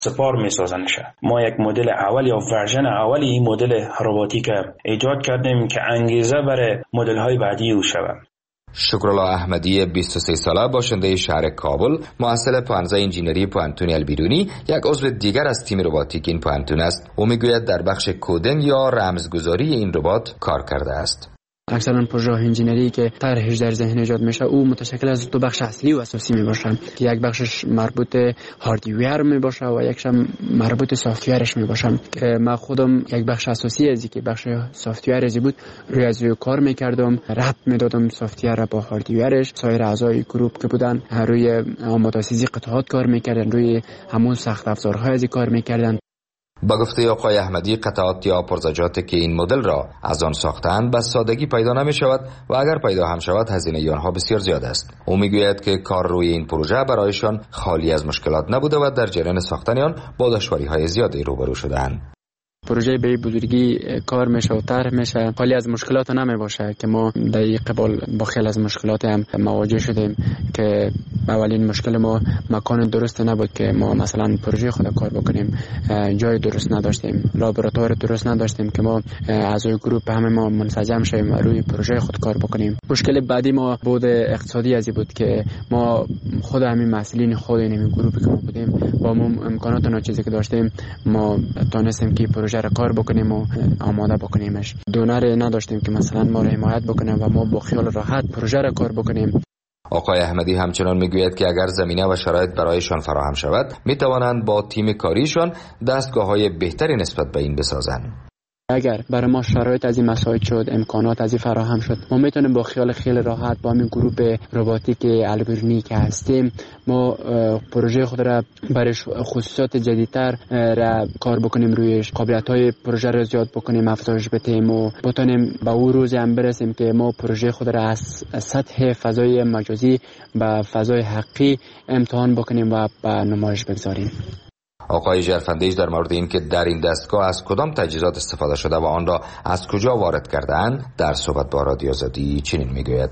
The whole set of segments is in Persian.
سپار میسازنشه. ما یک مدل اول یا ورژن اولی این مدل رباتیک ایجاد کردیم که انگیزه برای مدل های بعدی او شود. شکرالله احمدی 23 ساله باشنده شهر کابل، محصل پانزه انجینری پوانتون البیرونی، یک عضو دیگر از تیم رباتیک این پوانتون است. او میگوید در بخش کدینگ یا رمزگذاری این ربات کار کرده است. اکثرا پروژه انجینری که طرحش در ذهن ایجاد میشه او متشکل از دو بخش اصلی و اساسی میباشه که یک بخشش مربوط هاردویر میباشه و یکش مربوط سافتویرش میباشه که من خودم یک بخش اساسی ازی که بخش سافتویر ازی بود روی از کار میکردم، ربط میدادم سافتویر را با هاردویرش. سایر اعضای گروپ که بودن روی آماده‌سازی قطعات کار میکردن، روی همون سخت افزارهای ازی کار میکردن. با گفته آقای احمدی قطعات یا پرزجاتی که این مدل را از آن ساختند به سادگی پیدا نمی شود و اگر پیدا هم شود هزینه آنها بسیار زیاد است. او میگوید که کار روی این پروژه برایشان خالی از مشکلات نبوده و در جریان ساختن آن با دشواری‌های زیادی روبرو شدند. پروژه به بزرگی کار میشه و طرح میشه، خالی از مشکلات نمی باشه که ما در قبال با خیلی از مشکلات هم مواجه شدیم که اولین مشکل ما مکان درست نبود که ما مثلا پروژه خود کار بکنیم، جای درست نداشتیم، لابراتوار درست نداشتیم که ما اعضای گروپ همه ما منسجم شویم و روی پروژه خود کار بکنیم. مشکل بعدی ما بود اقتصادی ازی بود که ما خود همین مسئولین خود این گروپی که ما بودیم با امکانات ناچیزی که داشتیم ما تونستیم که پروژه را کار بکنیم و آماده بکنیمش. دونر نداشتیم که مثلا ما را حمایت بکنه و ما با خیال راحت پروژه را کار بکنیم. آقای احمدی همچنان میگوید که اگر زمینه و شرایط برایشان فراهم شود میتوانند با تیم کاریشان دستگاه‌های بهتری نسبت به این بسازند. اگر برای ما شرایط از این مساعد شد، امکانات از این فراهم شد، ما میتونیم با خیال خیلی راحت با همین گروپ رباتیک البیرونی که هستیم ما پروژه خود را برای خصوصیات جدیدتر را کار بکنیم، رویش قابلیت‌های پروژه را زیاد بکنیم، افزایش بدیم و بتونیم به اون روزی هم برسیم که ما پروژه خود را از سطح فضای مجازی به فضای حقیقی امتحان بکنیم و به نمایش بگذاریم. آقای ژرفندیش در مورد این که در این دستگاه از کدام تجهیزات استفاده شده و آن را از کجا وارد کرده‌اند در صحبت با رادیو آزادی چنین میگوید: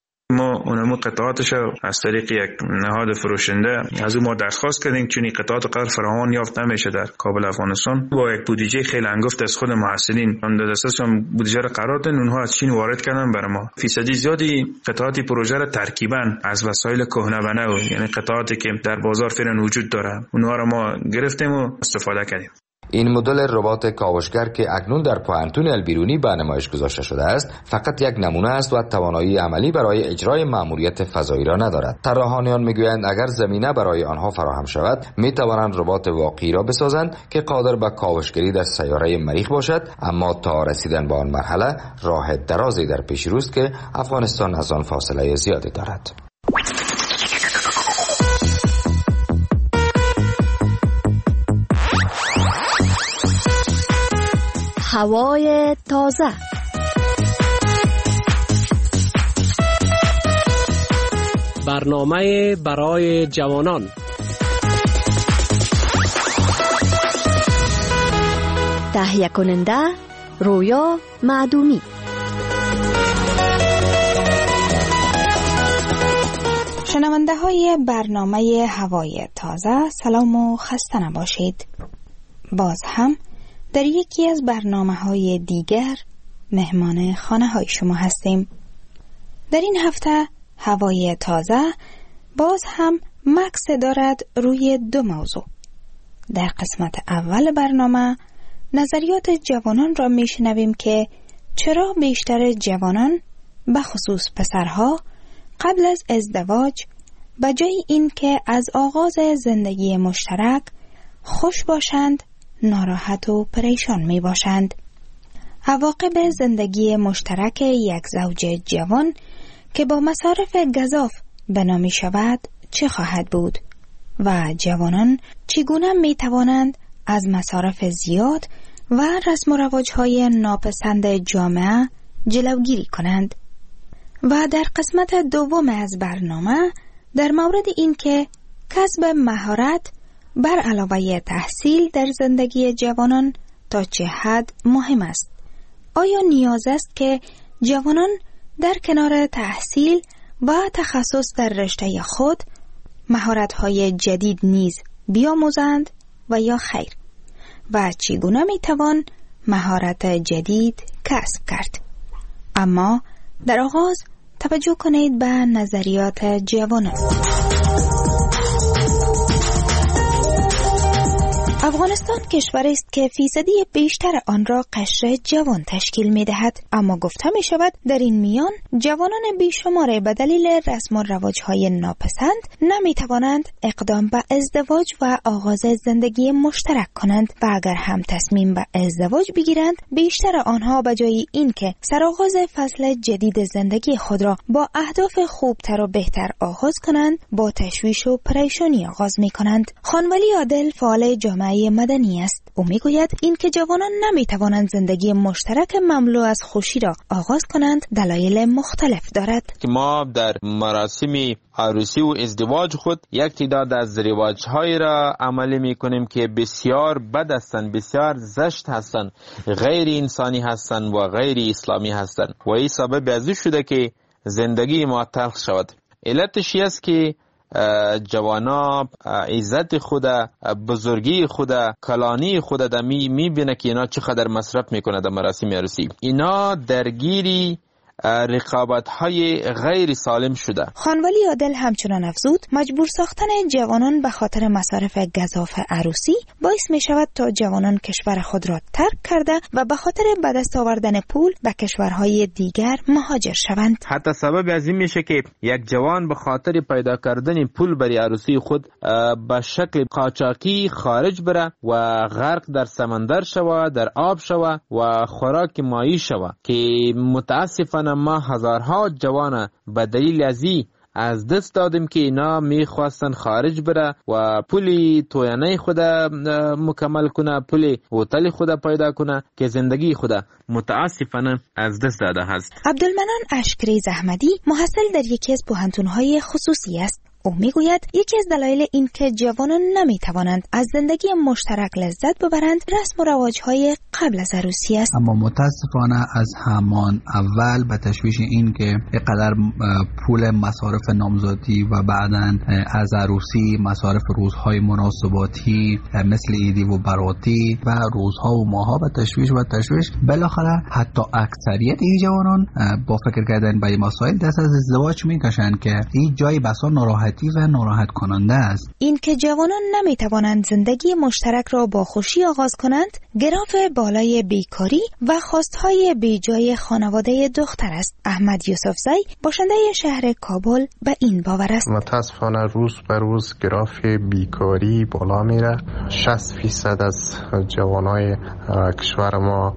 ما اونمو قطعاتش از طریق یک نهاد فروشنده از اون ما درخواست کردیم چون قطعات قرار فراوان یافت نمیشه در کابل افغانستان. با یک بودجه خیلی انگفت از خود محصلین اون در دسترسشون بودجه را قرار دادن، اونها از چین وارد کردن برای ما. فیصدی زیادی قطعات پروژه را ترکیباً از وسایل کهنه و نو، یعنی قطعاتی که در بازار فعلا وجود داره، اونها را ما گرفتیم و استفاده کردیم. این مدل ربات کاوشگر که اکنون در پوانتون البیرونی به نمایش گذاشته شده است فقط یک نمونه است و توانایی عملی برای اجرای مأموریت فضایی را ندارد. طراحان میگویند اگر زمینه برای آنها فراهم شود میتوانند ربات واقعی را بسازند که قادر به کاوشگری در سیاره مریخ باشد، اما تا رسیدن به آن مرحله راه درازی در پیش روست که افغانستان از آن فاصله زیادی دارد. هوای تازه. برنامه برای جوانان. تهیه کننده رویا معدومی. شنونده های برنامه هوای تازه، سلام و خسته نباشید. باز هم در یکی از برنامه‌های دیگر مهمان خانه‌های شما هستیم. در این هفته هوای تازه باز هم مکس دارد روی دو موضوع. در قسمت اول برنامه نظریات جوانان را میشنویم که چرا بیشتر جوانان به خصوص پسرها قبل از ازدواج به جای این که از آغاز زندگی مشترک خوش باشند ناراحت و پریشان می باشند. عواقب زندگی مشترک یک زوج جوان که با مصارف گزاف بنا می شود چه خواهد بود و جوانان چگونه می توانند از مصارف زیاد و رسم و رواج‌های ناپسند جامعه جلوگیری کنند. و در قسمت دوم از برنامه در مورد این که کسب مهارت بر علاوه تحصیل در زندگی جوانان تا چه حد مهم است. آیا نیاز است که جوانان در کنار تحصیل و تخصص در رشته خود مهارت‌های جدید نیز بیاموزند و یا خیر و چگونه میتوان مهارت جدید کسب کرد. اما در آغاز توجه کنید به نظریات جوانان. افغانستان کشوری است که فیصدی بیشتر آن را قشر جوان تشکیل می دهد، اما گفته می شود در این میان جوانان بیشمار به دلیل رسم و رواج‌های ناپسند نمی توانند اقدام به ازدواج و آغاز زندگی مشترک کنند و اگر هم تصمیم به ازدواج بگیرند بیشتر آنها به جای اینکه سرآغاز فصل جدید زندگی خود را با اهداف خوبتر و بهتر آغاز کنند با تشویش و پریشانی آغاز می کنند. خانولی عادل فعال جامعه مدنی است. او میگوید این که جوانان نمیتوانند زندگی مشترک مملو از خوشی را آغاز کنند دلایل مختلف دارد. که ما در مراسم عروسی و ازدواج خود یک تعداد از رواج‌های را عملی میکنیم که بسیار بد هستند، بسیار زشت هستند، غیر انسانی هستند و غیر اسلامی هستند و این سبب از این شده که زندگی ما تلخ شود. علتش است که جوانا عزت خود، بزرگی خود، کلانی خود در میبینه که اینا چقدر مصرف میکنه در مراسم عروسی. اینا درگیری رقابت‌های غیر سالم شده. خانولی عادل همچنان افزود مجبور ساختن جوانان به خاطر مصارف گزاف عروسی باعث می شود تا جوانان کشور خود را ترک کرده و به خاطر به دست آوردن پول به کشورهای دیگر مهاجر شوند. حتی سبب از این میشه که یک جوان به خاطر پیدا کردن پول برای عروسی خود به شکل قاچاقی خارج بره و غرق در سمندر شوه، در آب شوه و خوراک مایی شوه که متاسفانه ما هزارها جوان به دلیل از دست دادیم که اینا میخواستن خارج بره و پولی توینه خود مکمل کنه، پولی هتل خود پیدا کنه که زندگی خود متاسفانه از دست داده هست. عبدالمنان اشکری زحمدی محصل در یکی از پوهنتون‌های خصوصی است. او میگوید یکی از دلایل این که جوانان نمیتوانند از زندگی مشترک لذت ببرند رسم و رواج‌های قبل از عروسی است. اما متاسفانه از همان اول به تشویش این که اینقدر پول مصارف نامزادی و بعداً از عروسی مصارف روزهای مناسباتی مثل عیدی و براتی و روزها و ماها به تشویش بالاخره حتی اکثریت این جوانان با فکر کردن به مسائل دست از ازدواج میکشند که این جای بسا ناراحتی و ناراحت کننده است. این که جوانان نمیتوانند زندگی مشترک را با خوشی آغاز کنند گراف بالای بیکاری و خواستهای بیجای خانواده دختر است. احمد یوسفزی باشنده شهر کابل به این باور است. متاسفانه روز به روز گراف بیکاری بالا میره. 60% از جوانای کشور ما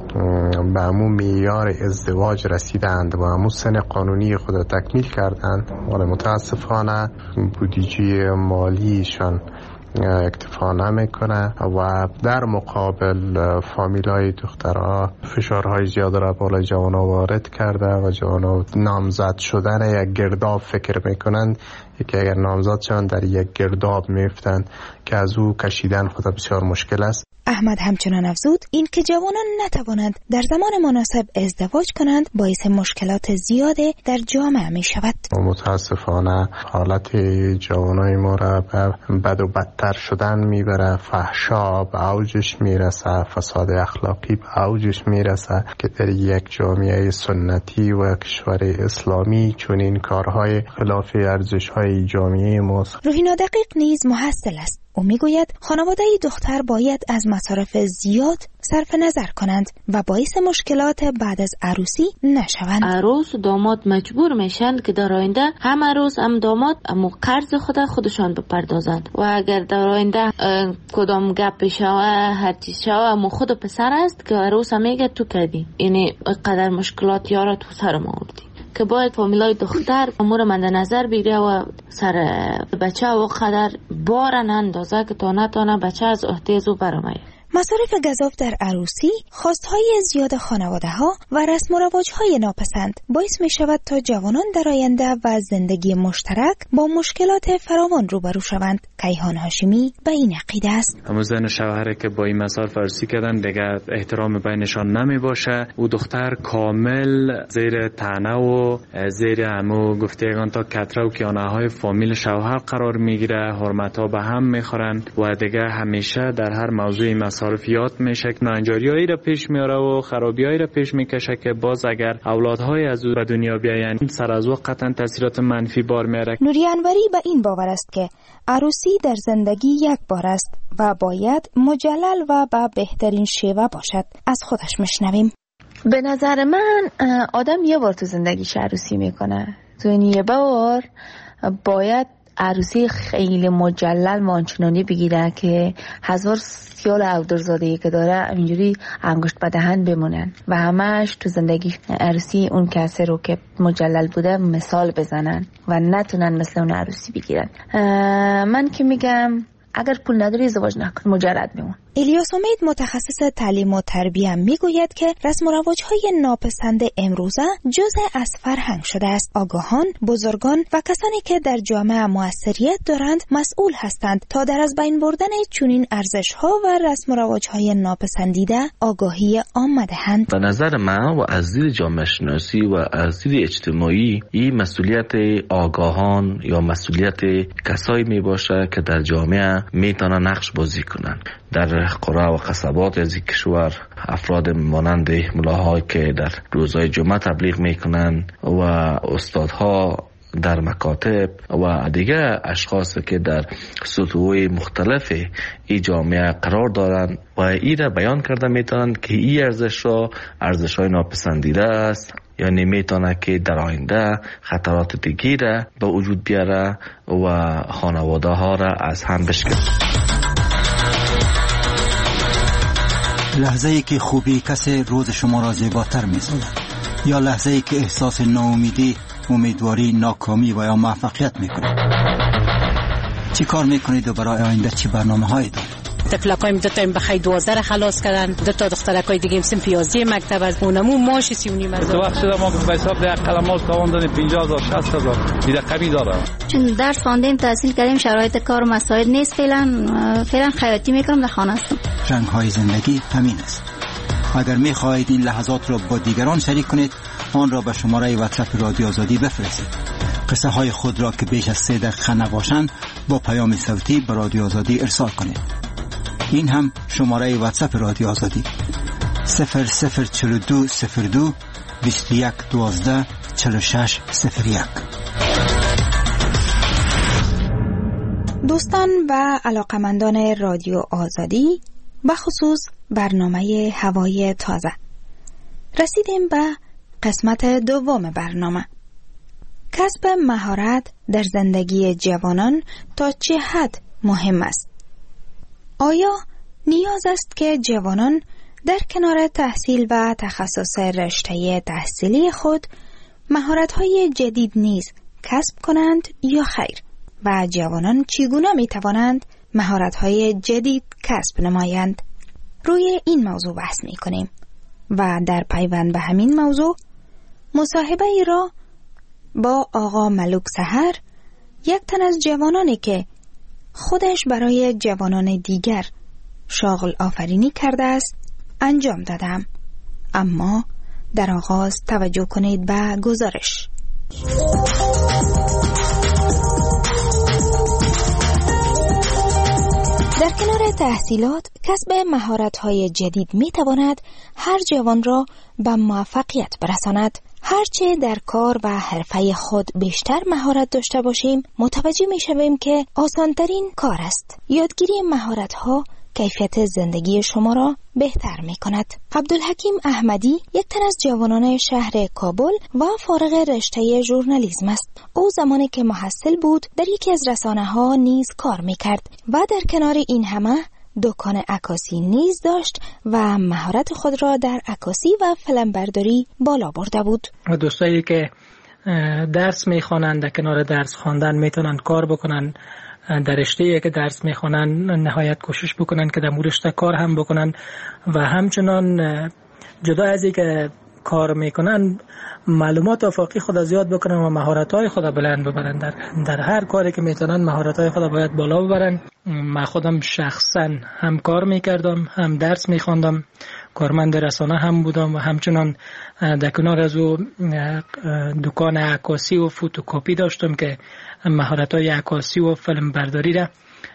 به همون معیار ازدواج رسیدند و همون سن قانونی خود را تکمیل کردند، ولی متاسفانه بودجه مالیشان اکتفا نمیکنه و در مقابل فامیلای دخترها فشارهای زیاد را بالای جوانا وارد کرده و جوانا نامزد شدن یک گرداب فکر میکنند که اگر نامزد شوند در یک گرداب میفتند که از او کشیدن خود بسیار مشکل است. احمد همچنان افزود این که جوانان نتوانند در زمان مناسب ازدواج کنند باعث مشکلات زیاده در جامعه می شود. متاسفانه حالت جوانای ما را به بد و بدتر شدن میبره. فحشا به اوجش میرسه، فساد اخلاقی به اوجش میرسه که در یک جامعه سنتی و کشور اسلامی چون این کارهای خلاف ارزش‌های جامعه ماست. روحینا دقیق نیز محصل است. او میگوید خانواده دختر باید از مصارف زیاد صرف نظر کنند و باعث مشکلات بعد از عروسی نشوند. عروس و داماد مجبور میشن که در آینده هم عروس هم داماد اما قرض خودشان بپردازند و اگر در آینده کدام گپ شوه هر چیز شوه اما خود پسر است که عروس میگه تو کردی، یعنی قدر مشکلات یارا تو سر ما آوردی که باید فامیلای دختر امور مند نظر بگیره و سر بچه و قدر بار نندازه که تا نتانه بچه از احتیاج او برآمده. مصارف گزاف در عروسی، خواستهای زیاد خانواده‌ها و رسم و رواج‌های ناپسند باعث می‌شود تا جوانان در آینده و زندگی مشترک با مشکلات فراوان روبرو شوند. کیهان هاشمی به این عقیده است. همون زن و شوهری که با این مصارف عروسی کردن دیگه احترام بینشان نمی باشه. او دختر کامل زیر طعنه و زیر همو گفتگان تا کتره و کیانه‌های فامیل شوهر قرار میگیره، حرمت‌ها به هم میخورن و دیگه همیشه در هر موضوع مصارف یاد میشه که ناهنجاری‌هایی را پیش میاره و خرابی‌هایی را پیش میکشه که باز اگر اولادهای از او به دنیا بیاین سر از وقت قطعا تاثیرات منفی بار میاره. نوری انوری به این باور است که عروسی در زندگی یک بار است و باید مجلل و به بهترین شیوه باشد. از خودش میشنویم. به نظر من آدم یه بار تو زندگیش عروسی میکنه، تو این یه بار باید عروسی خیلی مجلل مانچنانی بگیره که هزار سیال اودرزادهی که داره اینجوری انگشت به دهن بمونن و همش تو زندگی عروسی اون کسی رو که مجلل بوده مثال بزنن و نتونن مثل اون عروسی بگیرن. من که میگم اگر پول نداری ازدواج نکن، مجرد بمون. الیاس امید متخصص تعلیم و تربیه میگوید که رسم و رواج‌های ناپسند امروزه جزء از فرهنگ شده است. آگاهان، بزرگان و کسانی که در جامعه موثریت دارند مسئول هستند تا در از بین بردن چنین ارزش‌ها و رسم و رواج‌های ناپسندیده آگاهی عامه دهند. به نظر من و از دید جامعه شناسی و از دید اجتماعی این مسئولیت آگاهان یا مسئولیت کسایی میباشه که در جامعه میتونن نقش بازی کنن. در قرى و قصبات از کشور افراد مانند ملاهایی که در روزهای جمعه تبلیغ میکنن و استادها در مکاتب و دیگه اشخاص که در سطوح مختلف ای جامعه قرار دارن و ای را بیان کرده میتونن که ای ارزش‌های ناپسندیده است، یعنی میتونه که در آینده خطرات دیگی را به وجود بیاره و خانواده ها را از هم بشکنه. لحظه‌ای که خوبی کسی روز شما را زیباتر می‌سازد یا لحظه‌ای که احساس ناامیدی، امیدواری، ناکامی و یا موفقیت می‌کنید. چی کار می‌کنید و برای آینده چی برنامه‌هایی دارید؟ تفلکایم دو تا بخای 12 خلاص کردن، دو تا دخترکای دیگه صنف 11 مکتب از اونمو ماش 39 از تو وقت شده ما به حساب ده قلمال تواندن 50000 60000 دیگه قبی داره. چون درس خواندیم، تحصیل کردیم، شرایط کار و مسائل نیست، فعلا خیاطی میکنم، در خانه هستم. رنگ‌های زندگی همین است. اگر می‌خواهید این لحظات را با دیگران شریک کنید، آن را به شماره واتساپ رادیو آزادی بفرستید. قصه های خود را که بیش از 3 دقیقه نباشند با پیام صوتی به رادیو آزادی ارسال کنید. این هم شماره واتساپ رادیو آزادی 004202 2112 4601. دوستان و علاقمندان رادیو آزادی، بخصوص برنامه هوای تازه، رسیدیم به قسمت دوم برنامه. کسب مهارت در زندگی جوانان تا چه حد مهم است؟ آیا نیاز است که جوانان در کنار تحصیل و تخصص رشته تحصیلی خود مهارت‌های جدید نیز کسب کنند یا خیر؟ و جوانان چگونه می‌توانند مهارت‌های جدید کسب نمایند؟ روی این موضوع بحث می‌کنیم و در پیوند به همین موضوع مصاحبه ای را با آقا ملوک سحر، یک تن از جوانانی که خودش برای جوانان دیگر شاغل آفرینی کرده است انجام دادم. اما در آغاز توجه کنید به گزارش. در کنار تحصیلات، کسب مهارت‌های جدید می‌تواند هر جوان را به موفقیت برساند. هرچه در کار و حرفه خود بیشتر مهارت داشته باشیم، متوجه می‌شویم که آسان‌ترین کار است. یادگیری مهارت‌ها کیفیت زندگی شما را بهتر می‌کند. عبدالحکیم احمدی یک تن از جوانان شهر کابل و فارغ رشته ژورنالیسم است. او زمانی که محصل بود در یکی از رسانه‌ها نیز کار می‌کرد و در کنار این همه دکان عکاسی نیز داشت و مهارت خود را در عکاسی و فیلمبرداری بالا برده بود. دوستایی که درس می‌خوانند در کنار درس خواندن میتونن کار بکنن در رشته‌ای که درس میخوانن نهایت کوشش بکنن که در مورد رشته کار هم بکنن و همچنان جدا از اینکه کار میکنن معلومات آفاقی خود زیاد بکنن و مهارت‌های خود بلند ببرن. در هر کاری که میتونن مهارت‌های خود باید بالا ببرن. من خودم شخصا هم کار میکردم، هم درس میخواندم، کارمند رسانه هم بودم و همچنان در کنار از او دکان عکاسی و فوتوکپی داشتم که مهارت‌های عکاسی و فیلم برداری را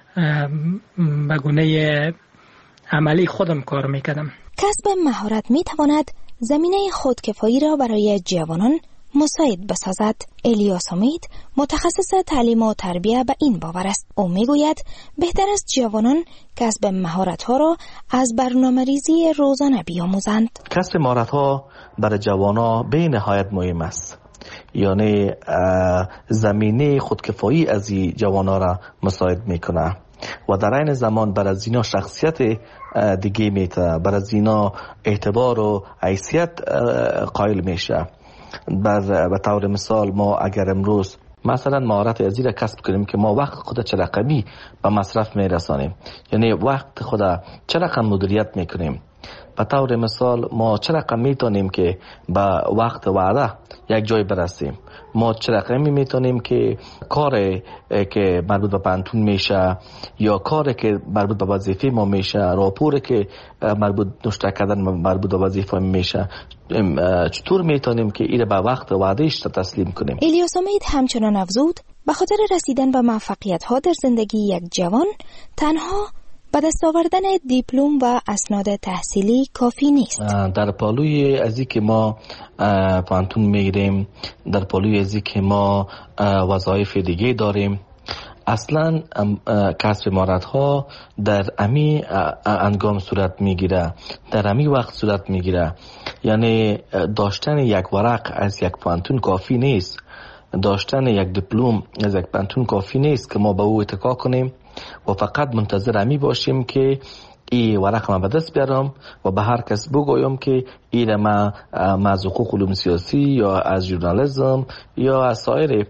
به گونه عملی خودم کار میکردم. کسب مهارت میتواند زمینه خودکفایی را برای جوانان مساعد بسازد. الیاس امید متخصص تعلیم و تربیت به این باور است. او میگوید بهتر است جوانان کسب مهارت‌ها را از برنامه‌ریزی روزانه بیاموزند. کسب مهارت‌ها برای جوانان به نهایت مهم است. یعنی زمینه خودکفایی از این جوانان را مساعد میکنه و در این زمان برای زینا شخصیت دیگه میته، برای زینا اعتبار و حیثیت قائل میشه. به طور مثال ما اگر امروز مثلا مهارت ازی را کسب کنیم که ما وقت خود چه رقمی به مصرف میرسانیم، یعنی وقت خود چه رقم مدیریت میکنیم. به طور مثال ما چه رقم میتونیم که به وقت وعده یک جای برسیم، ما چه رقمی میتونیم که کاری که مربوط به پانتون میشه یا کاری که مربوط به وظیفه ما میشه، راپوری که مربوط نشته کردن مربوط به وظیفه میشه، چطور میتونیم که این به وقت وعدهش تسلیم کنیم. الیاس امید همچنان افزود به خاطر رسیدن به موفقیت ها در زندگی یک جوان تنها به دست آوردن دیپلم و اسناد تحصیلی کافی نیست. در پالوی ازی که ما پانتون میگیریم، در پالوی ازی که ما وظایف دیگه داریم، اصلا کسب مهارت ها در امی انگام صورت میگیره، در امی وقت صورت میگیره. یعنی داشتن یک ورق از یک پانتون کافی نیست، داشتن یک دیپلم از یک پانتون کافی نیست که ما به او اتکا کنیم و فقط منتظر امی باشیم که این ورق ما به دست بیارم و به هر کس بگویم که این ما از حقوق علوم سیاسی یا از ژورنالیسم یا از سایر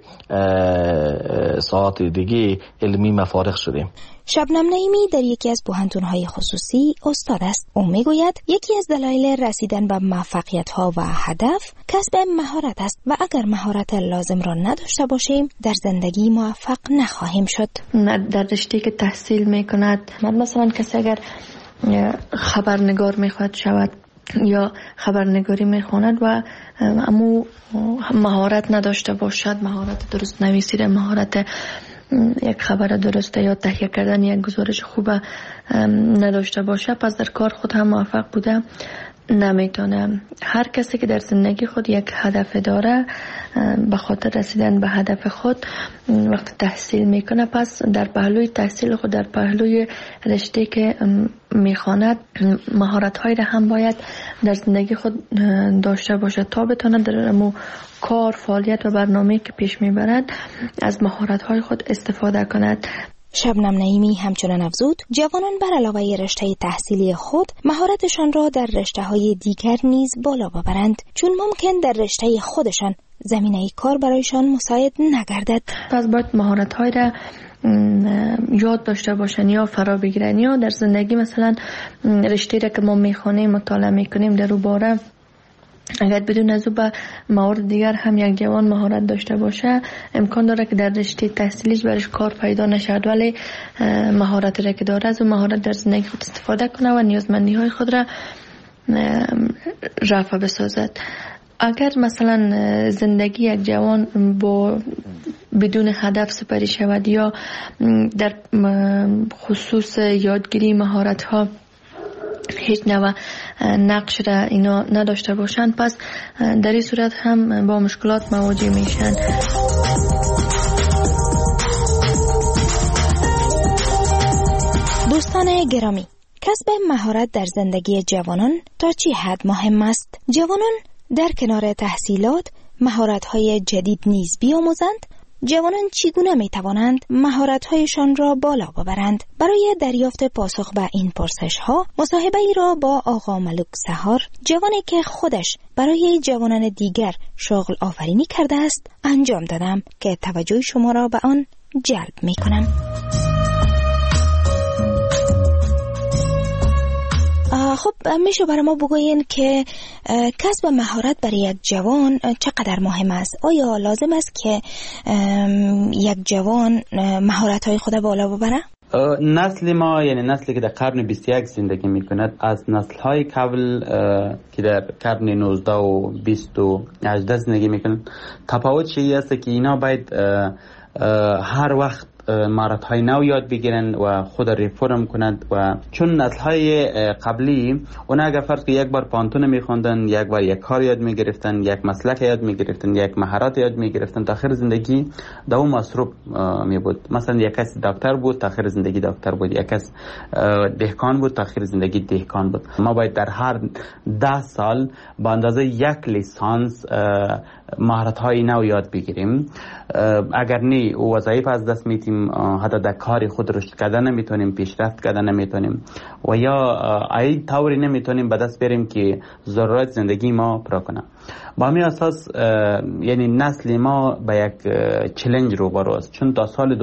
ساعات دیگه علمی مفارغ شدیم. شبنم نعیمی در یکی از پوهنتون‌های خصوصی استاد است. او میگوید یکی از دلایل رسیدن به موفقیت‌ها و هدف کسب مهارت است و اگر مهارت لازم را نداشته باشیم در زندگی موفق نخواهیم شد. در رشته‌ای که تحصیل میکند، مثلا کسی اگر خبرنگار میخواد شود یا خبرنگاری میخواند و اما مهارت نداشته باشد، مهارت درست نویسی، مهارت یک خبر درسته یا تهیه کردن یک گزارش خوب نداشته باشه، پس در کار خود هم موفق بوده نمیتونه. هر کسی که در زندگی خود یک هدف داره، به خاطر رسیدن به هدف خود وقت تحصیل میکنه، پس در پهلوی تحصیل خود، در پهلوی رشته که میخواند، مهارت‌هایی را هم باید در زندگی خود داشته باشه تا بتونه در کار، فعالیت و برنامه‌ای که پیش میبرد از مهارت‌های خود استفاده کند. شبنم نعیمی همچنان افزود جوانان بر علاوه رشته تحصیلی خود مهارتشان را در رشته‌های دیگر نیز بالا ببرند، چون ممکن در رشته خودشان زمینه کار برایشان مساعد نگردد. پس باید مهارت‌های را یاد داشته باشن یا فرا بگیرن، یا در زندگی مثلا رشته را که ما میخوانیم مطالعه میکنیم در اون باره اگر بدون از او به موارد دیگر هم یک جوان مهارت داشته باشه، امکان داره که در رشته تحصیلیش برش کار پیدا نشد، ولی مهارتی را که داره از اون مهارت در زندگی خود استفاده کنه و نیازمندی های خود را رفع بسازد. اگر مثلا زندگی یک جوان با بدون هدف سپری شود یا در خصوص یادگیری مهارت ها هیچ نوع نقش را اینا نداشته باشند، پس در این صورت هم با مشکلات مواجه میشن. دوستان گرامی، کسب مهارت در زندگی جوانان تا چه حد مهم است؟ جوانان در کنار تحصیلات مهارت‌های جدید نیز بیاموزند. جوانان چگونه می توانند مهارت‌هایشان را بالا ببرند؟ برای دریافت پاسخ به این پرسش‌ها مصاحبه‌ای را با آقا ملک سحار، جوانی که خودش برای جوانان دیگر شغل آفرینی کرده است، انجام دادم که توجه شما را به آن جلب می کنم. خب میشه برای ما بگوین که کسب مهارت برای یک جوان چقدر مهم است؟ آیا لازم است که یک جوان مهارت‌های خود بالا ببره؟ نسل ما، یعنی نسلی که در قرن 21 زندگی میکند، از نسل‌های قبل که در قرن 19 و 20 و 18 زندگی میکنند تفاوت چیزی است که اینا باید هر وقت مهارت‌های نو یاد بگیرن و خود ریفرم کنند. و چون نسل‌های قبلی اونا اگر فرض که یک بار پانتون می‌خوندن، یک بار یک کار یاد می‌گرفتن، یک مسلک یاد می‌گرفتن، یک مهارت یاد می‌گرفتن، تا آخر زندگی دوام مصروف می‌بود. مثلا یک کس دکتر بود، تا آخر زندگی دکتر بود. یک کس دهقان بود، تا آخر زندگی دهقان بود. ما باید در هر 10 سال با اندازه یک لیسانس مهارت‌های نو یاد بگیریم. اگر نه وظایف از دست میدیم، حتی در کار خود رشد کردن نمیتونیم، پیشرفت کردن نمیتونیم و یا ای طوری نمیتونیم به دست بریم که ضرورت زندگی ما پورا کنه. با همین اساس یعنی نسل ما به یک چالش روبرو است، چون تا سال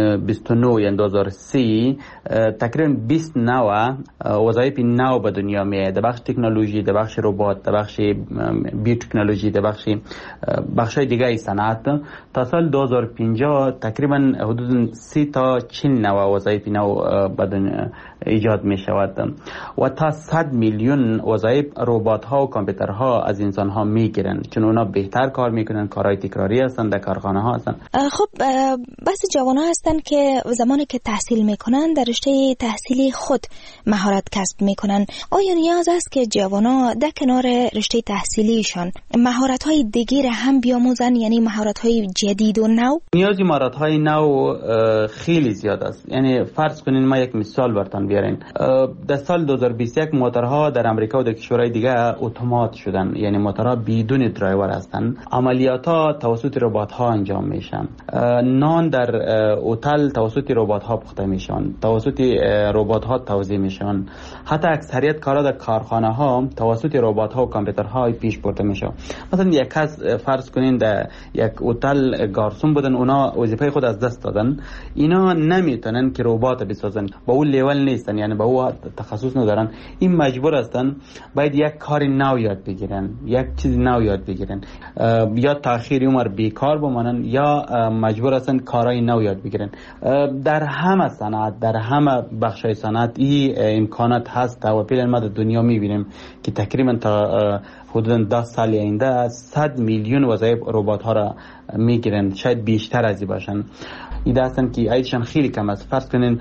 2029 یعنی 2030 تقریبا 20 نوع وظایف نو به دنیا میاد، در بخش تکنولوژی، در بخش ربات، در بخش بیوتکنولوژی، در بخش‌های دیگه ای صنعت. تا سال 2050 تقریبا حدود 30 تا 40 نوع وظایف نو به دنیا ایجاد می شود و تا 100 میلیون وظایف ربات‌ها و کامپیوترها از انسان‌ها میگیرن، چون اونا بهتر کار میکنن، کارهای تکراری هستن، در کارخانه ها هستن. خب بس جوان ها هستن که زمانی که تحصیل میکنن در رشته تحصیلی خود مهارت کسب میکنن. آیا نیاز است که جوان ها در کنار رشته تحصیلیشان مهارت های دیگر هم بیاموزن، یعنی مهارت های جدید و نو؟ نیازی مهارت های نو خیلی زیاد است. یعنی فرض کنین ما یک مثال براتون بیارین. در سال 2021 موتورها در امریکا و در کشورهای دیگه اتومات شدن، یعنی موتورها بدون درایور هستن. عملیات‌ها توسط ربات‌ها انجام میشن. نان در هتل توسط ربات‌ها پخته میشن، توسط ربات‌ها توزیع میشن. حتی اکثریت کارا در کارخانه‌ها توسط ربات‌ها و کامپیوترها پیش برده میشه. مثلا یک کس فرض کنین در یک هتل گارسون بودن، اونا وظیفه خود از دست دادن. اینا نمیتونن که ربات بسازن، با اون لیول نیستن، یعنی با اون تخصص ندارن. این مجبور هستن باید یک کار نو یاد بگیرن، یک چیز نو یاد بگیرن، یا تأخیر عمر بیکار بمانن یا مجبور هستن کارهای نو یاد بگیرن. در همه صنعت، در همه بخشای صنعت این امکانات هست و پیل ما در دنیا میبینیم که تقریبا تا حدود 10 سال آینده 100 میلیون وظایف ربات ها را میگیرن، شاید بیشتر از این باشن. ایده هستن که عیدشان خیلی کم است. فرض کنین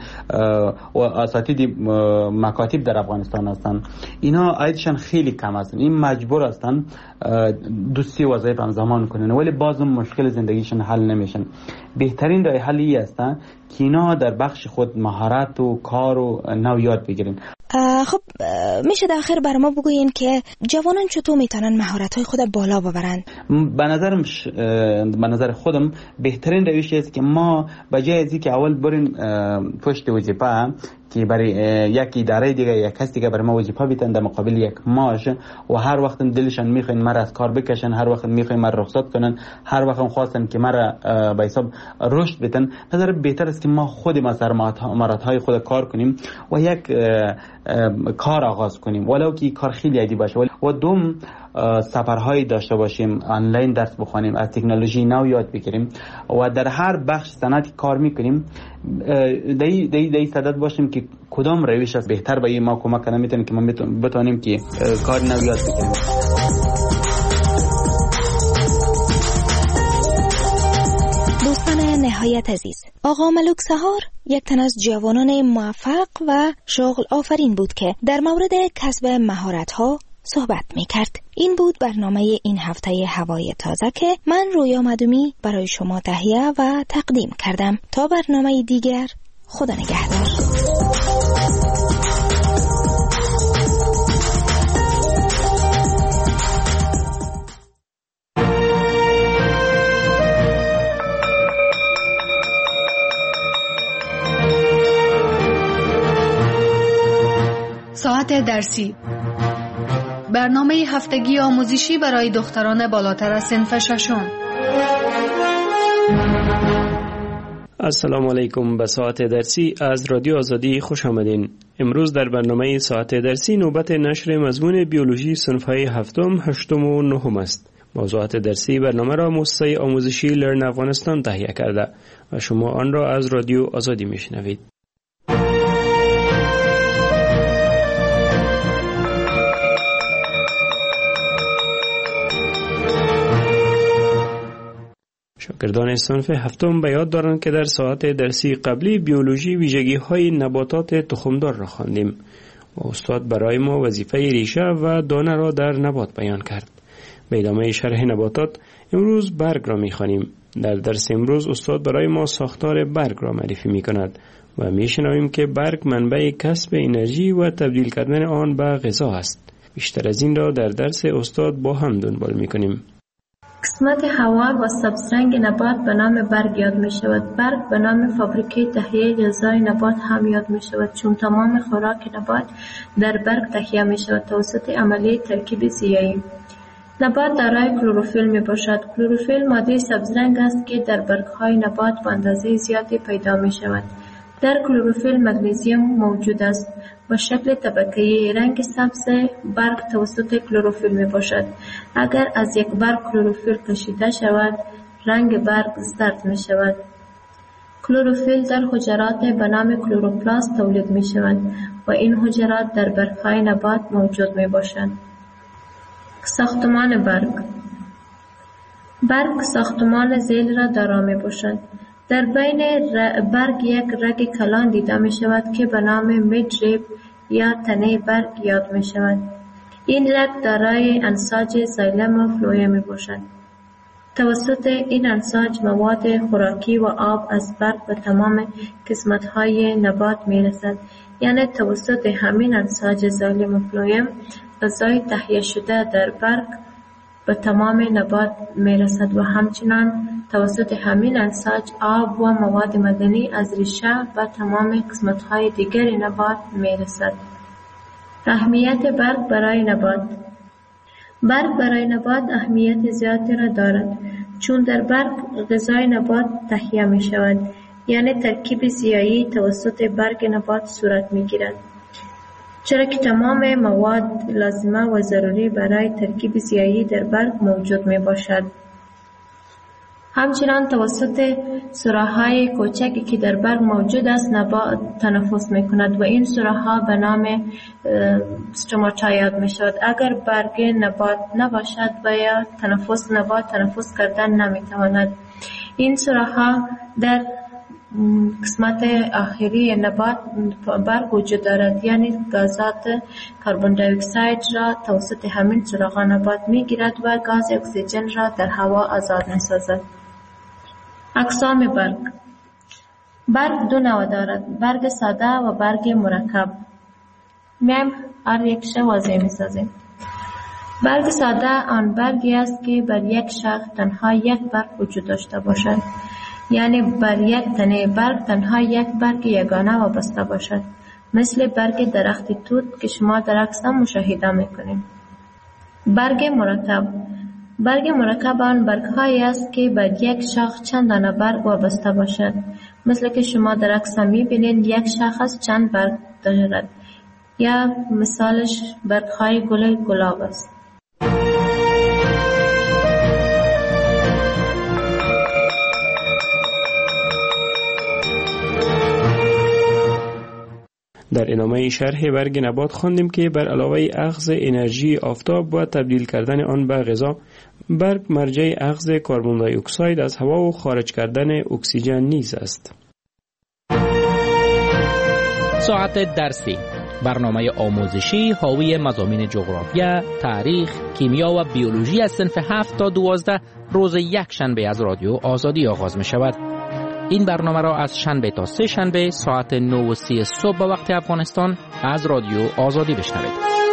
اساتید مکاتب در افغانستان هستن، اینا عیدشان خیلی کم هستن. این مجبور هستن 2-3 وظایف همزمان کنن، ولی باز مشکل زندگیشون حل نمیشن. بهترین راه حلی است که اینا در بخش خود مهارت و کار و نو یاد بگیرن. خب میشه در آخر برای ما بگوین که جوانان چطور میتونن مهارت‌های خود بالا ببرن؟ به نظر خودم بهترین روش است که ما بجای از اینکه اول بریم پشت وظیفه که برای یک اداره دیگه، یک کس دیگه برای ما وظیفه بیتن در مقابل یک معاش و هر وقت دلشان میخواین مرا از کار بکشن، هر وقت میخواین مرا رخصت کنن، هر وقت خواستن که مرا به حساب رشد بدن، نظر بهتر است که ما خود مهارت‌های خود کار کنیم و یک کار آغاز کنیم، ولو که کار خیلی عادی باشه. و دوم سفرهایی داشته باشیم، آنلاین درس بخونیم، از تکنولوژی نو یاد بگیریم و در هر بخش صنعتی کار میکنیم دی صدد باشیم که کدام روش است بهتر به ما کمک کنه، میتونه که ما بتونیم که کار نو یاد بگیریم. دوستان نهایت عزیز، آقا ملک سهار یک تن از جوانان موفق و شغل آفرین بود که در مورد کسب مهارت‌ها صحبت می‌کرد. این بود برنامه این هفته هوای تازه که من رویا مدومی برای شما تهیه و تقدیم کردم. تا برنامه دیگر، خدا نگهدار. ساعت درسی، برنامه هفتگی آموزشی برای دختران بالاتر از صنف ششم. السلام علیکم. به ساعت درسی از رادیو آزادی خوش آمدین. امروز در برنامه ساعت درسی نوبت نشر مضمون بیولوژی صنف‌های هفتم، هشتم و نهم است. موضوعات درسی برنامه را مؤسسه آموزشی لرن افغانستان تهیه کرده و شما آن را از رادیو آزادی میشنوید. شاگردان صنف هفتم به یاد دارند که در ساعت درسی قبلی بیولوژی ویژگی‌های نباتات تخمدار را خواندیم و استاد برای ما وظیفه ریشه و دانه را در نبات بیان کرد. به ادامه شرح نباتات امروز برگ را می‌خوانیم. در درس امروز استاد برای ما ساختار برگ را معرفی می‌کند و می‌شنویم که برگ منبع کسب انرژی و تبدیل کردن آن به غذا است. بیشتر از این را در درس استاد با هم دنبال می‌کنیم. قسمت هوا و سبزرنگ نبات به نام برگ یاد می شود. برگ به نام فابریکه تهیه غذای نبات هم یاد می شود، چون تمام خوراک نبات در برگ تهیه می شود توسط عملیه ترکیب ضیایی. نبات دارای کلروفیل می باشد. کلروفیل ماده سبزرنگ است که در برگ‌های نبات به اندازه زیادی پیدا می شود. در کلروفیل مگنیزیم موجود است. با شکل طبقه‌ای رنگ سبز برگ توسط کلروفیل می باشد. اگر از یک برگ کلروفیل کشیده شود، رنگ برگ زرد می شود. کلروفیل در حجرات به نام کلوروپلاست تولید می شود و این حجرات در برگ‌های نبات موجود می باشند. ساختمان برگ ساختمان ذیل را دارا می باشد. در بین برگ یک رگ کلان دیده می شود که به نام میدریب یا تنه برگ یاد می شود. این رگ دارای انساج زایلم و فلویم می باشد. توسط این انساج مواد خوراکی و آب از برگ به تمام قسمت‌های نبات می رسد. یعنی توسط همین انساج زایلم و فلویم غذای تهیه شده در برگ به تمام نبات می رسد و همچنان توسط همین انساج آب و مواد معدنی از ریشه و تمام قسمت‌های دیگر نبات می رسد. اهمیت برگ برای نبات. برگ برای نبات اهمیت زیادی را دارد، چون در برگ غذای نبات تهیه می شود، یعنی ترکیب ضیایی توسط برگ نبات صورت می گیرد. چرا که تمام مواد لازمه و ضروری برای ترکیب ضیایی در برگ موجود می باشد. همچنان توسط سوراخ‌های کوچکی که در برگ موجود است نبات تنفس می کند و این سوراخ‌ها به نام استوماتا یاد می شود. اگر برگ نبات نباشد و یا نبات تنفس کردن نمی تواند. این سوراخ‌ها در قسمت آخری نبات برگ وجود دارد، یعنی گازات کربن دی اکساید را توسط همین سوراخ‌ها نبات می گیرد و گاز اکسیژن را در هوا آزاد می سازد. اقسام برگ دو نوع دارد: برگ ساده و برگ مرکب. میم هر یکش واضح می سازیم. برگ ساده آن برگی است که بر یک شاخ تنها یک برگ وجود داشته باشد، یعنی بر یک تنه برگ تنها یک برگ یگانه وابسته باشد، مثل برگ درخت توت که شما در عکس مشاهده میکنید. برگ مرکب آن برگ‌هایی است که بر یک شاخ چند دانه برگ وابسته باشد، مثل که شما در عکس می‌بینید یک شاخ چند برگ دارد، یا مثالش برگ‌های گل گلاب است. در ادامه شرح برگ نبات خواندیم که بر علاوه اخذ انرژی آفتاب و تبدیل کردن آن به غذا، برگ مرجع اخذ کربن دی اکساید از هوا و خارج کردن اکسیژن نیز است. ساعت درسی، برنامه آموزشی حاوی مضامین جغرافیا، تاریخ، کیمیا و بیولوژی از صنف 7 تا 12 روز یک شنبه از رادیو آزادی آغاز می شود. این برنامه را از شنبه تا سه شنبه ساعت 9:30 صبح به وقت افغانستان از رادیو آزادی بشنوید.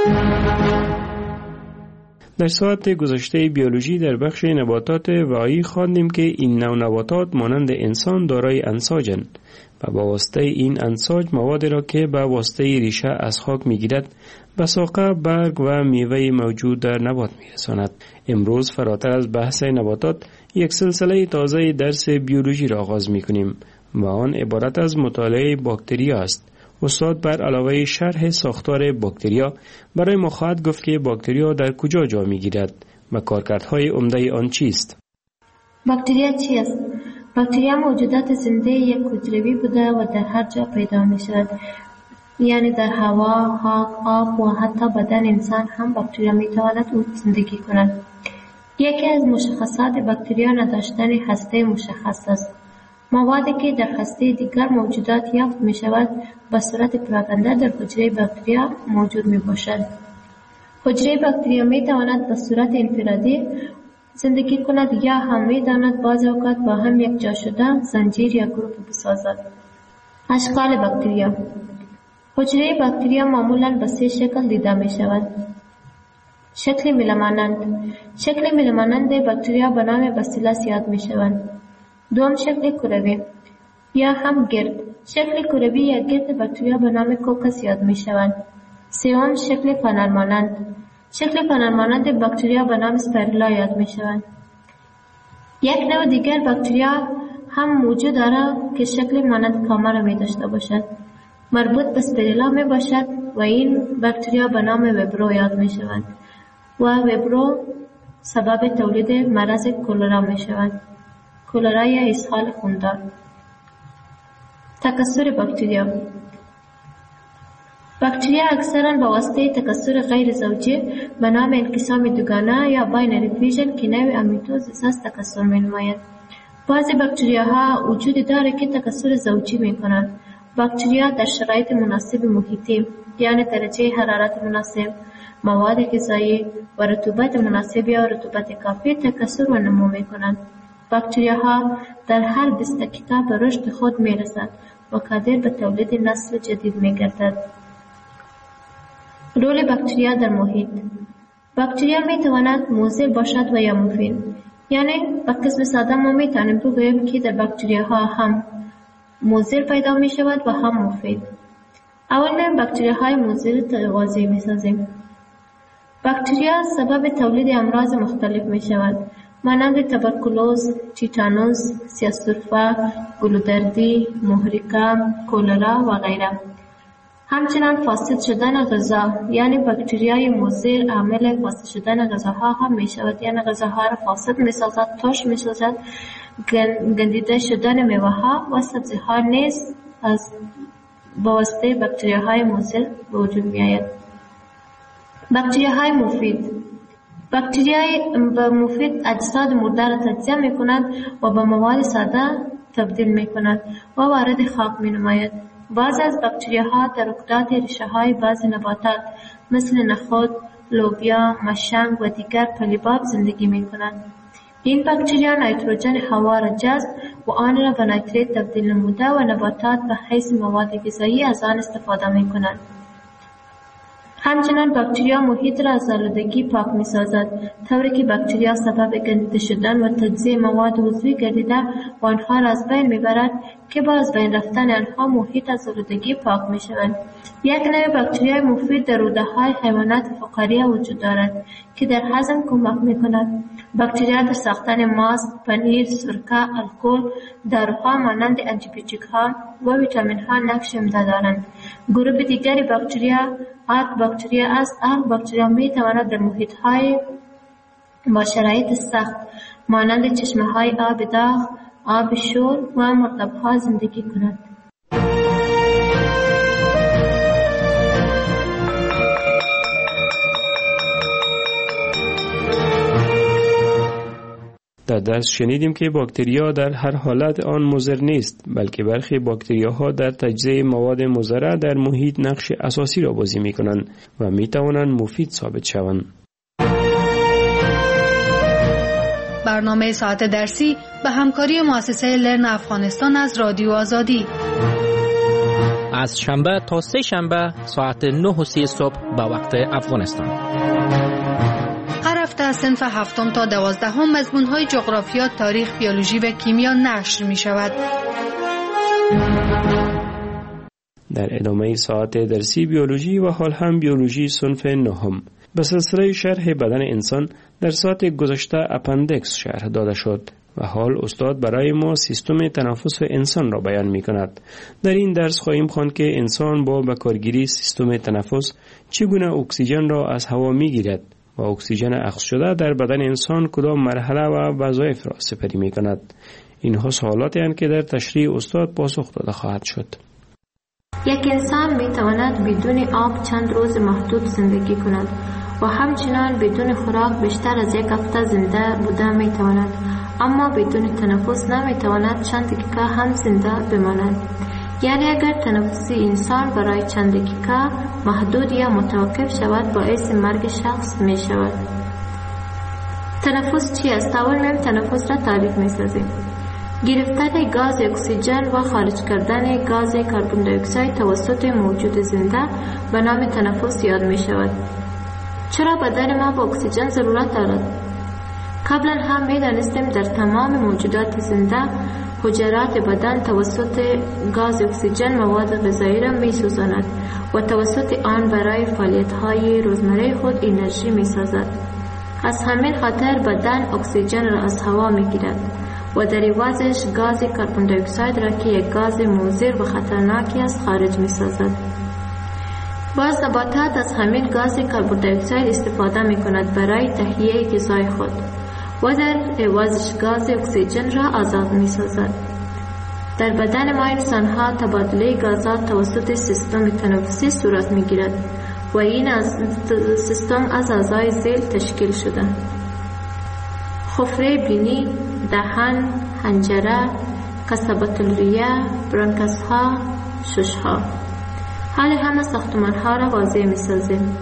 در ساعت گذشته بیولوژی در بخش نباتات واعی خواندیم که این نوع نباتات مانند انسان دارای انساجند و با واسطه این انساج مواد را که با واسطه ریشه از خاک میگیرد به ساقه، برگ و میوه موجود در نبات میرساند. امروز فراتر از بحث نباتات یک سلسله تازه درس بیولوژی را آغاز میکنیم و آن عبارت از مطالعه باکتریا است. استاد بر علاوه شرح ساختار باکتریا برای ما خواهد گفت که باکتریا در کجا جا می‌گیرد و کارکردهای عمده آن چیست. باکتریا چی است؟ باکتریا موجودات زنده یک حجروی بوده و در هر جا پیدا می‌شود. یعنی در هوا، خاک، آب و حتی بدن انسان هم باکتریا می‌تواند زندگی کند. یکی از مشخصات باکتریا نداشتن هسته مشخص است. موادی که در هسته دیگر موجودات یافت می شود به صورت پراکنده در حجره باکتریا موجود می باشد. حجره باکتریا می تواند به صورت انفرادی زندگی کند یا هم می تواند بعضی اوقات با هم یک جا شده زنجیر یا گروه بسازد. اشکال باکتریا. حجره باکتریا معمولا به 3 شکل دیده می شود. شکل میله مانند باکتریا به نام باسیلس یاد می شوند. دوم شکل کروی یا هم گرد. شکل کروی یا گرد باکتریا به نام کوکس یاد می شوند. سوم شکل فنرمانند. شکل فنرمانند باکتریا به نام اسپیرولا یاد می شوند. یک نوع دیگر باکتریا هم موجود دارد که شکل مانند کامه می داشته باشد. مربوط به اسپیرولا می باشد و این باکتریا به نام ویبرو یاد می شوند و ویبرو سبب تولید مرض کولرا می شود. کولرا یا اسهال خوندار. تکثر باکتریا. باکتریا اکثرا با واسطه تکثر غیر زوجی به نام انقسام دوگانه یا باینری فیژن که نوع امیتوزیس است تکثر می نماید. بعضی باکتریاها وجود دارد که تکثر زوجی می کنند. باکتریا در شرایط مناسب محیطی یعنی درجه حرارت مناسب، مواد غذایی و رطوبت مناسب یا رطوبت کافی تکثر و نمو می کنند. باکتریاها در هر 20 دقیقه به رشد خود می رسند و قادر به تولید نسل جدید می گردد. رول باکتریا در محیط. باکتریا می تواند مضر باشد و یا مفید. یعنی به قسم ساده ما می توانیم بگوییم که در باکتریاها هم مضر پیدا می شود و هم مفید. اول باکتریاهای مضر واضح می سازیم. باکتریا سبب تولید امراض مختلف می شود مانند تبرکلوز، تیتانوس، سیاه‌سرفه، گلودردی، محرقه، کولرا و غیره. همچنان فاسد شدن غذا یعنی باکتریای مضر عامل فاسد شدن غذاها هم می شود، یعنی غذاها را فاسد می سازد، ترش می سازد. گندیده شدن میوه ها و سبزی ها نیز از واسطه باکتریاهای مضر به وجود می آید. باکتریاهای مفید. باکتریای مفید اجساد مرده را تجزیه می کند و به مواد ساده تبدیل می کند و وارد خاک می نماید. بعض از باکتریاها در رکدات ریشه های بعض نباتات مثل نخود، لوبیا، مشنگ و دیگر پلیباب زندگی می کنند. این باکتریا نیتروژن هوا را جذب و آن را به نیتریت تبدیل نموده و نباتات به حیث مواد غذایی از آن استفاده می کنند. همچنان باکتریا محیط را از آلودگی پاک می سازد، طوری که باکتریا سبب گندیده شدن و تجزیه مواد عضوی گردیده و آنها را از بین می برد که با از بین رفتن آنها محیط از آلودگی پاک می شود. یک نوع باکتریای مفید در روده های حیوانات فقاریه وجود دارد که در هضم کمک می کند. باکتریا در ساختن ماست، پنیر، سرکه، الکل، داروها مانند آنتیبیوتیک ها و ویتامین ها نقش عمده دارند. گروه دیگری باکتریا آرک باکتریا است. آرک باکتریا می تواند در محیط های با شرایط سخت مانند چشمه های آب داغ، آب شور و مرطب ها زندگی کند. در درس شنیدیم که باکتریا در هر حالت آن مضر نیست، بلکه برخی باکتریاها در تجزیه مواد مضره در محیط نقش اساسی را بازی می کنند و می توانند مفید ثابت شوند. برنامه ساعت درسی به همکاری مؤسسه لرن افغانستان از رادیو آزادی از شنبه تا سه شنبه ساعت 9:30 صبح به وقت افغانستان. هر هفته از صنف 7 تا 12 مضمون‌های جغرافیا، تاریخ، بیولوژی و کیمیا نشر می‌شود. در ادامه ساعت درسی بیولوژی و حال هم بیولوژی صنف 9 به سلسله شرح بدن انسان در ساعت گذشته اپندکس شرح داده شد و حال استاد برای ما سیستم تنفس انسان را بیان می کند. در این درس خواهیم خواند که انسان با بکارگیری سیستم تنفس چگونه اکسیژن را از هوا می گیرد و اکسیژن اخذ شده در بدن انسان کدام مرحله و وظایف را سپری می کند. اینها سوالاتی هستند که در تشریح استاد پاسخ داده خواهد شد. یک انسان می تواند بدون آب چند روز محدود زندگی کند و همچنان بدون خوراک بیشتر از یک هفته زنده بودن می تواند، اما بدون تنفس نمی تواند چند دقیقه هم زنده بماند. یعنی اگر تنفس انسان برای چند دقیقه محدود یا متوقف شود باعث مرگ شخص می شود. تنفس چی است؟ اول میم تنفس را تعریف می سازیم. گرفتن گاز اکسیژن و خارج کردن گاز کربن دی اکساید توسط موجود زنده به نام تنفس یاد می شود. چرا بدن ما به اکسیژن ضرورت دارد؟ قبلا هم می دانستیم در تمام موجودات زنده حجرات بدن توسط گاز اکسیژن مواد غذایی را می سوزاند و توسط آن برای فعالیت های روزمره خود انرژی می سازد. از همین خاطر بدن اکسیژن را از هوا می گیرد و در عوضش گاز کربن دی اکساید را که یک گاز مضر و خطرناکی است خارج می سازد. بعض نباتات از همین گاز کربن دی اکساید استفاده می کند برای تهیه غذای خود و در عوضش گاز اکسیژن را آزاد می سازد. در بدن ما انسان ها تبادله گازات توسط سیستم تنفسی صورت می گیرد و این سیستم از اعضای ذیل تشکیل شده: خفره بینی، دهان، حنجره، قصبة الریه، برانکاس ها، شش ها. حال همه ساختمان ها را واضح می سازیم.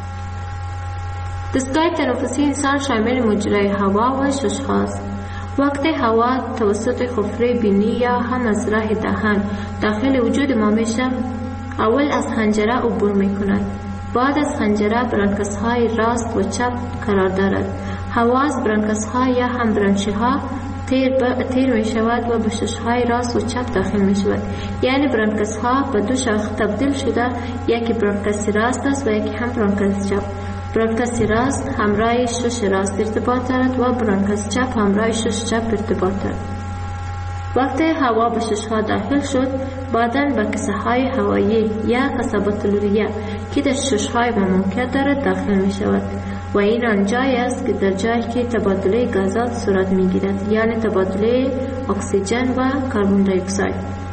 دستگاه تنفسی انسان شامل مجرای هوا و شش هاست. وقتی هوا توسط خفره بینی یا هم از راه دهان داخل وجود ما میشه، اول از حنجره عبور می کند. بعد از حنجره برانکاس های راست و چپ قرار دارد. هوا از برانکاس ها یا هم برانچه ها تیر می شود و به شش های راست و چپ داخل می شود. یعنی برانکاس ها به دو شاخه تبدیل شده، یکی برانکاس راست است و یکی هم برانکاس چپ. برانکاس راست همراه شش راست ارتباط دارد و برانکاس چپ همراه شش چپ ارتباط دارد. وقتی هوا به شش ها داخل شد، بعداً به کسه های هوایی یا قصبة الریه که در شش های موقعیت دارد داخل می شود و این آنجایی است که در جایی که تبادله گازات صورت می گیرد، یعنی تبادله اکسیژن و کربن دی اکساید.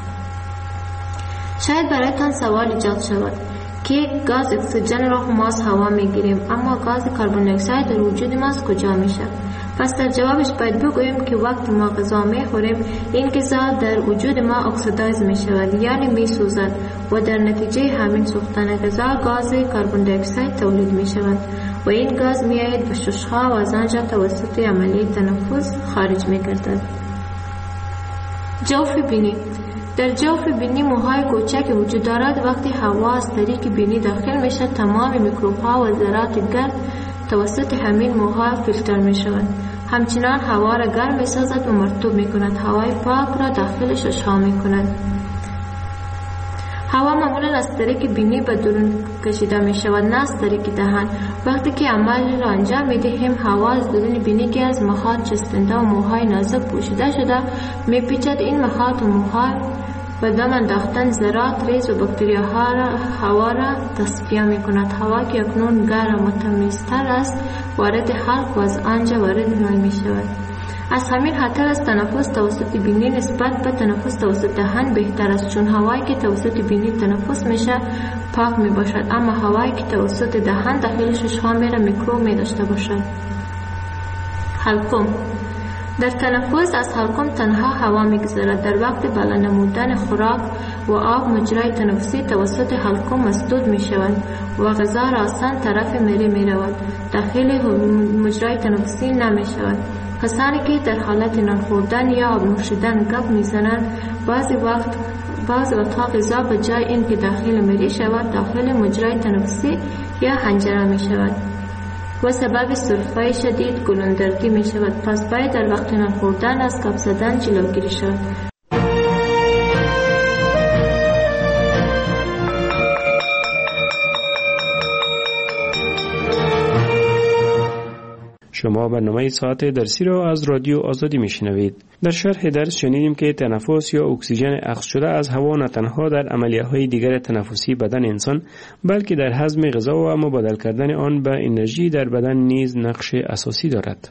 شاید برایتان سوال ایجاد شود که گاز اکسیژن را ما از هوا می گیریم، اما گاز کربن دی اکساید در وجود ما از کجا می شود؟ پس در جوابش باید بگوییم که وقت ما غذا می خوریم، این غذا در وجود ما اکسیدایز می شود، یعنی می سوزد و در نتیجه همین سوختن غذا گاز کربن دی اکساید تولید می شود و این گاز می آید به شش ها و از آنجا توسط عملیه تنفس خارج می گردد. جوف بینی. در جوف بینی موهای کوچک وجود دارد. وقتی هوا از طریق بینی داخل می شود، تمام میکروب ها و ذرات گرد توسط همین موها فیلتر می شود. همچنان هوا را گرم می سازد و مرطوب می کند. هوای پاک را داخل شش ها می کند. هوا معمولا از طریق بینی به درون کشیده می شود، نه از طریق دهان. وقتی که عمل را انجام می دهیم، هوا از درون بینی که از مخاط چسبنده و موهای نازک پوشیده شده می پیچد. این مخاط و موهای و دم انداختن ذرات ریز و باکتریاها را هوا را تصفیه می کند. هوا که اکنون گرم و تمیزتر است وارد حلق و از آنجا وارد نای می شود. از همین خاطر از تنفس توسط بینی نسبت به تنفس توسط دهان بهتر است، چون هوایی که توسط بینی تنفس میشه پاک می باشد، اما هوایی که توسط دهان داخل شش ها میره میکروب می داشته باشد. حلقوم. در تنفس از حلقوم تنها هوا میگذرد. در وقت بالا نمودن خوراک و آب مجرای تنفسی توسط حلقوم مسدود می شود و غذا را آسان طرف میری می رود، داخل مجرای تنفسی نمی شود. کسانی که در حالت نان خوردن یا آب نوشیدن گپ میزنند بعضی وقتها غذا به جای این که داخل میری شود داخل مجرای تنفسی یا حنجره می شود و سبب سرفه شدید گلوندردی می شود. پس باید در وقت نان خوردن از گپ زدن جلوگیری شود. شما برنامه ساعت درسی را از رادیو آزادی میشنوید. در شرح درس شنیدیم که تنفس یا اکسیژن اخذ شده از هوا نه تنها در عملیه‌های دیگر تنفسی بدن انسان بلکه در هضم غذا و مبادله کردن آن به انرژی در بدن نیز نقش اساسی دارد.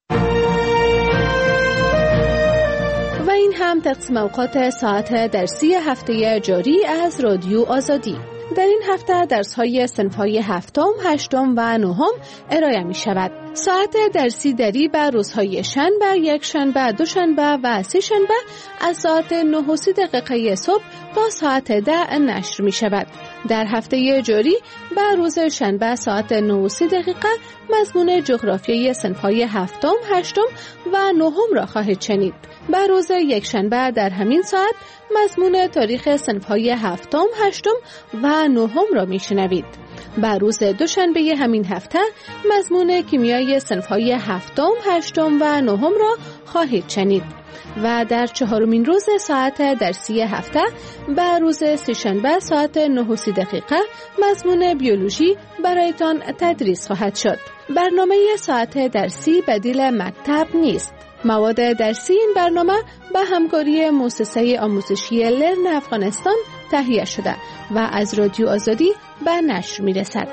و این هم تقسیم اوقات ساعت درسی هفته جاری از رادیو آزادی. در این هفته درس‌های صنف‌های هفتم، هشتم و نهم ارائه می‌شود. ساعت درسی دری بر روزهای شنبه، یکشنبه، دوشنبه و سه‌شنبه از ساعت 9:30 صبح تا ساعت 10 نشر می‌شود. در هفته جاری بر روز شنبه ساعت 9:30 مضمون جغرافیای صنف‌های هفتم، هشتم و نهم را خواهید شنید. بر روز یکشنبه در همین ساعت مضمون تاریخ صنف‌های هفتم، هشتم و نهم را میشنوید. بر روز دوشنبه همین هفته مضمون کیمیای صنف‌های هفتم، هشتم و نهم را خواهید شنید. و در چهارمین روز ساعت درسی هفته بر روز سه‌شنبه ساعت 9:30 مضمون بیولوژی برایتان تدریس خواهد شد. برنامه ساعت درسی بدیل مکتب نیست. مواد درسی این برنامه به همکاری مؤسسه آموزشی لرن افغانستان تهیه شده و از رادیو آزادی به نشر می‌رسد.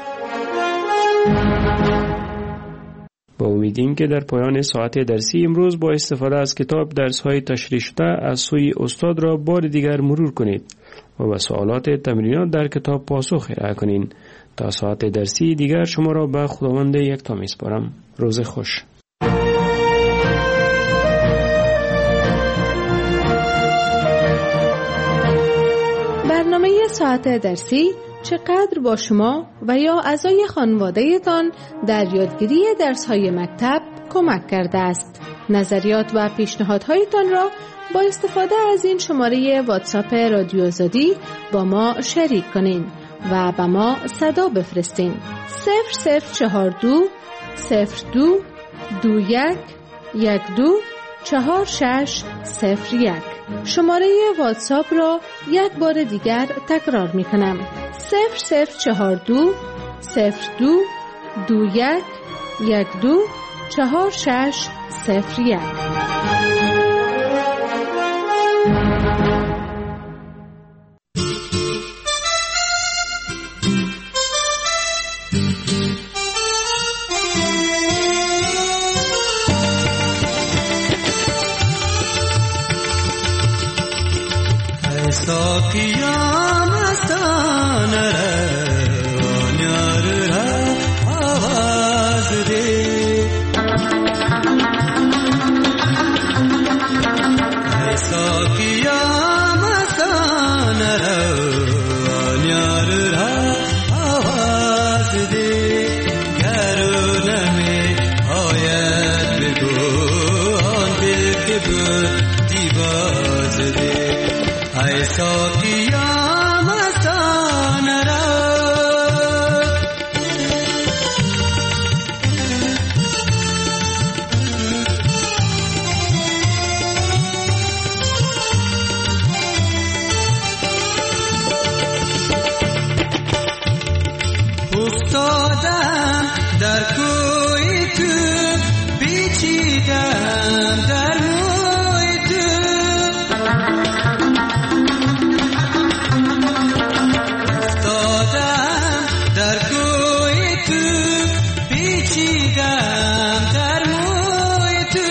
با امیدیم که در پایان ساعت درسی امروز با استفاده از کتاب درس‌های تشریح شده از سوی استاد را بار دیگر مرور کنید و به سوالات تمرینات در کتاب پاسخ ارائه کنید. تا ساعت درسی دیگر شما را به خداوند یکتا می‌سپارم. روز خوش. برنامه ساعت درسی چقدر با شما و یا اعضای خانواده‌تان در یادگیری درس‌های مکتب کمک کرده است. نظریات و پیشنهادهایتان را با استفاده از این شماره واتساپ رادیو آزادی با ما شریک کنین و به ما صدا بفرستین. 0042 02 21 12 4601. شماره واتساپ را یک بار دیگر تکرار می کنم. 0042 02 21 12 4601. ساقیا مستان روانیار را آواز ده ساقیا مستان روانیار را آواز ده گرون میں آید بگو آن دل که بود دیواز ده ساقیا مستان را افتادم در کوی تو پیچیدم در موی تو در کوی تو پیچیدم در موی تو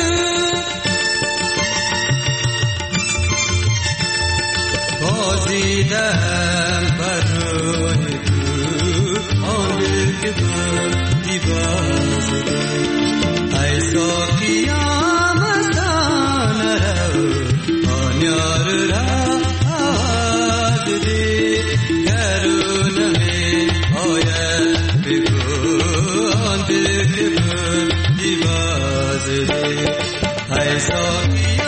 بازیدم بر روی تو آن دل که بود دیواز ده ای ساقیا مستان رو آن یار را آواز ده گرون میں آید بگو آن دل که بود دیواز ده ای ساقیا